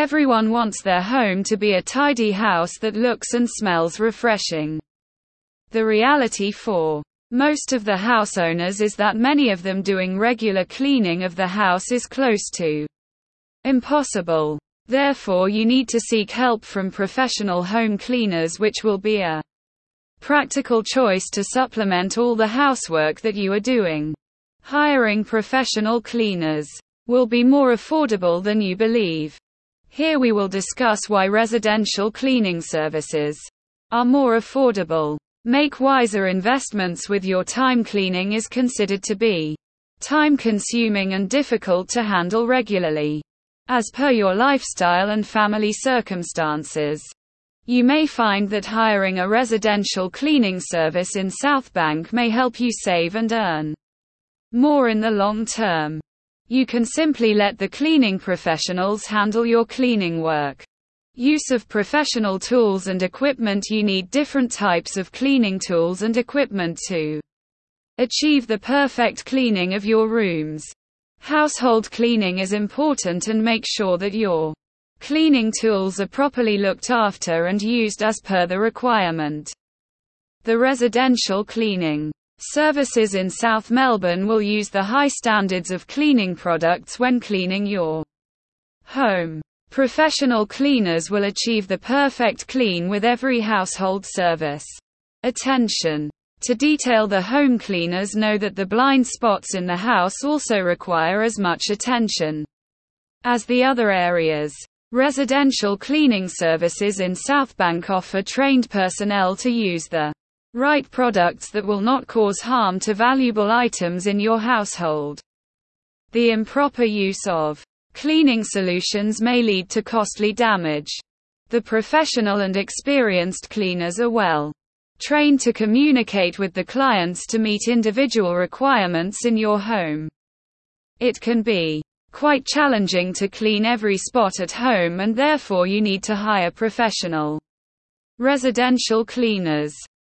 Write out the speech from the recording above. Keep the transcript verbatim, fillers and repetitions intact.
Everyone wants their home to be a tidy house that looks and smells refreshing. The reality for most of the house owners is that many of them doing regular cleaning of the house is close to impossible. Therefore, you need to seek help from professional home cleaners, which will be a practical choice to supplement all the housework that you are doing. Hiring professional cleaners will be more affordable than you believe. Here we will discuss why residential cleaning services are more affordable. Make wiser investments with your time. Cleaning is considered to be time-consuming and difficult to handle regularly. As per your lifestyle and family circumstances, you may find that hiring a residential cleaning service in Southbank may help you save and earn more in the long term. You can simply let the cleaning professionals handle your cleaning work. Use of professional tools and equipment. You need different types of cleaning tools and equipment to achieve the perfect cleaning of your rooms. Household cleaning is important, and make sure that your cleaning tools are properly looked after and used as per the requirement. The residential cleaning services in South Melbourne will use the high standards of cleaning products when cleaning your home. Professional cleaners will achieve the perfect clean with every household service. Attention to detail. The home cleaners know that the blind spots in the house also require as much attention as the other areas. Residential cleaning services in Southbank offer trained personnel to use the right products that will not cause harm to valuable items in your household. The improper use of cleaning solutions may lead to costly damage. The professional and experienced cleaners are well trained to communicate with the clients to meet individual requirements in your home. It can be quite challenging to clean every spot at home, and therefore you need to hire professional residential cleaners.